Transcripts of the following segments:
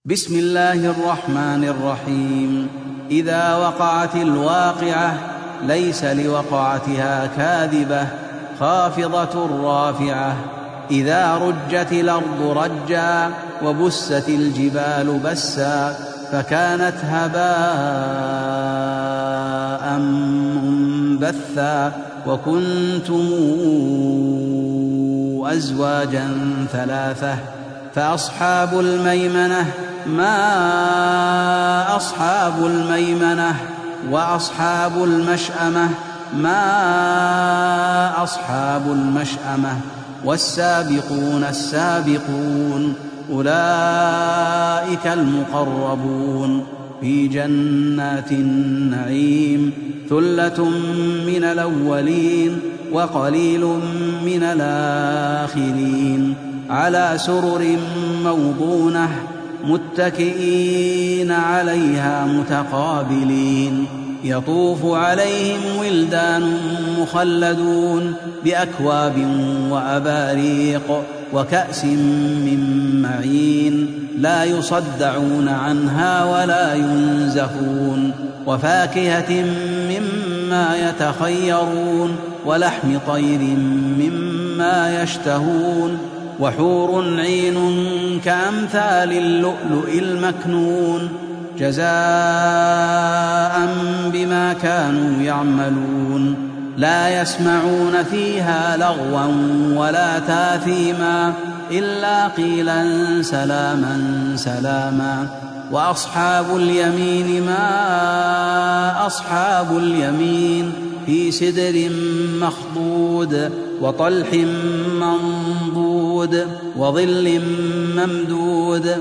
بسم الله الرحمن الرحيم. إذا وقعت الواقعة ليس لوقعتها كاذبة خافضة رافعة. إذا رجت الأرض رجا وبست الجبال بسا فكانت هباء منبثا وكنتم أزواجا ثلاثة فأصحاب الميمنة ما أصحاب الميمنة وأصحاب المشأمة ما أصحاب المشأمة والسابقون السابقون أولئك المقربون في جنات النعيم ثلة من الأولين وقليل من الآخرين على سرر موضونة متكئين عليها متقابلين يطوف عليهم ولدان مخلدون بأكواب وأباريق وكأس من معين لا يصدعون عنها ولا ينزفون وفاكهة مما يتخيرون ولحم طير مما يشتهون وحور عين كأمثال اللؤلؤ المكنون جزاء بما كانوا يعملون لا يسمعون فيها لغوا ولا تاثيما إلا قيلا سلاما سلاما. وأصحاب اليمين ما أصحاب اليمين في سدر مخضود وطلح منضود وظل ممدود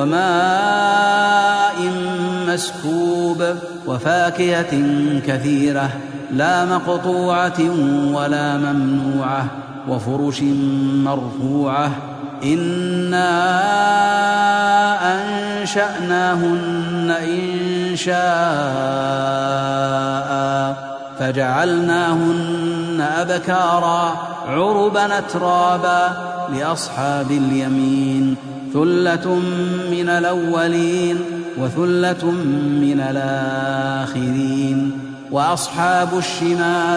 وماء مسكوب وفاكهة كثيرة لا مقطوعة ولا ممنوعة وفرش مرفوعة إنا أنشأناهن إنشاء فجعلناهن أبكارا عربا أترابا لأصحاب اليمين ثلة من الأولين وثلة من الآخرين. وأصحاب الشمال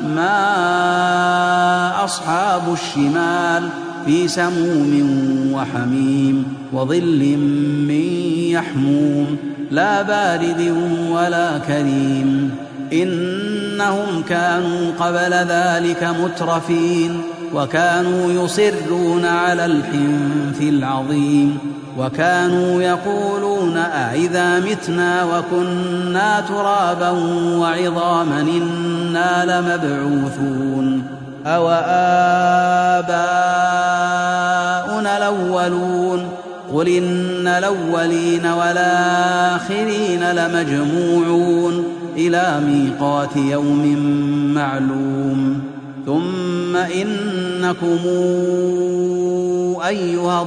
ما أصحاب الشمال في سموم وحميم وظل من يحموم لا بارد ولا كريم إنهم كانوا قبل ذلك مترفين وكانوا يصرون على الحنث العظيم وكانوا يقولون أئذا متنا وكنا ترابا وعظاما إنا لمبعوثون أو آباؤنا الأولون قل إن الأولين والآخرين لمجموعون إلى ميقات يوم معلوم ثم إنكم أيها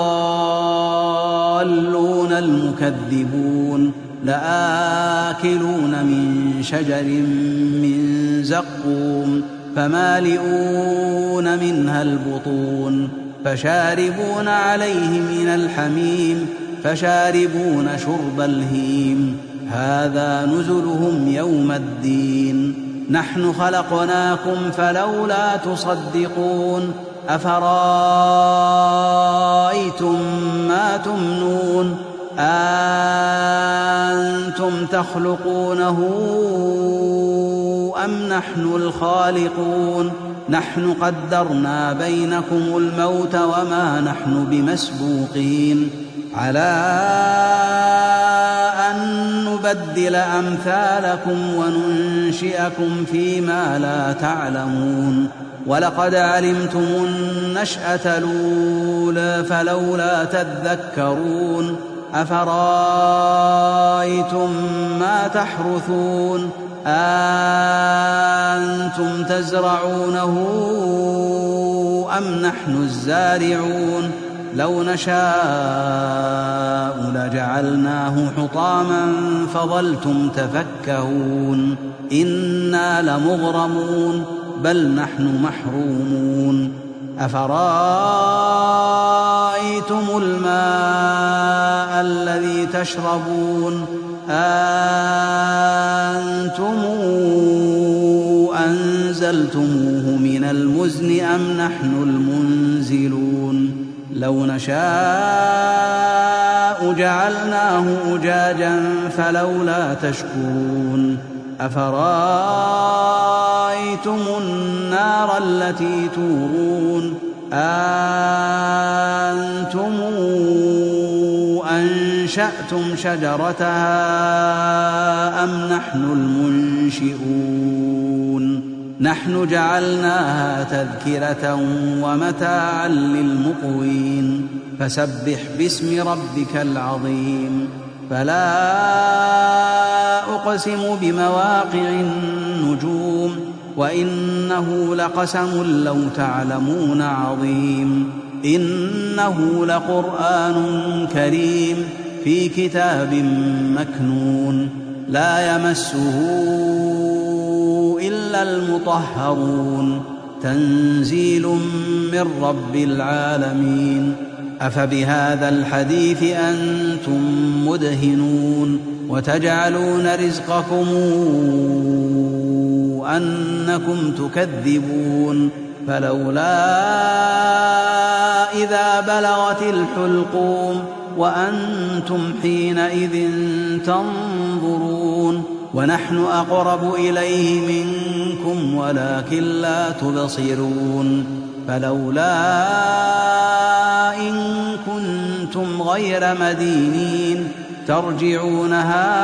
الضالون المكذبون لآكلون من شجر من زقوم فمالئون منها البطون فشاربون عليه من الحميم فشاربون شرب الهيم هذا نزلهم يوم الدين نحن خلقناكم فلولا تصدقون أفرأيتم ما تمنون أنتم تخلقونه أم نحن الخالقون نحن قدرنا بينكم الموت وما نحن بمسبوقين على أن نبدل أمثالكم وننشئكم فيما لا تعلمون ولقد علمتم النشأة الأولى فلولا تذكرون أفرأيتم ما تحرثون أنتم تزرعونه أم نحن الزارعون لو نشاء لجعلناه حطاما فظلتم تفكهون إنا لمغرمون بل نحن محرومون أفرأيتم الماء الذي تشربون أأنتم أنزلتموه من المزن أم نحن المنزلون لو نشاء جعلناه أجاجا فلولا تشكرون أفرأيتم النار التي تورون أأنتم أنشأتم شجرتها أم نحن المنشئون نحن جعلناها تذكرة ومتاعا للمقوين فسبح باسم ربك العظيم فلا أقسم بمواقع النجوم وإنه لقسم لو تعلمون عظيم إنه لقرآن كريم في كتاب مكنون لا يمسه إلا المطهرون تنزيل من رب العالمين أفبهذا الحديث أنتم مدهنون وتجعلون رزقكم أنكم تكذبون فلولا إذا بلغت الحلقوم وأنتم حينئذ تنظرون ونحن أقرب إليه منكم ولكن لا تبصرون فلولا إن كنتم غير مدينين ترجعونها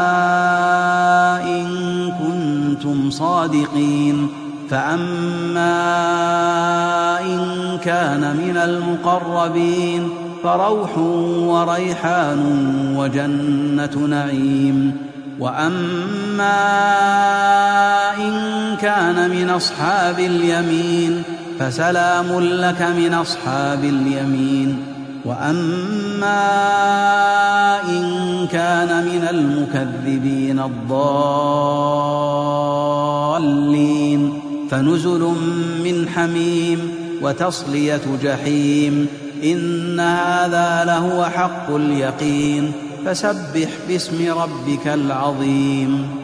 إن كنتم صادقين فأما إن كان من المقربين فروح وريحان وجنة نعيم وأما إن كان من أصحاب اليمين فسلام لك من أصحاب اليمين وأما إن كان من المكذبين الضالين فنزل من حميم وتصلية جحيم إن هذا لهو حق اليقين فسبح باسم ربك العظيم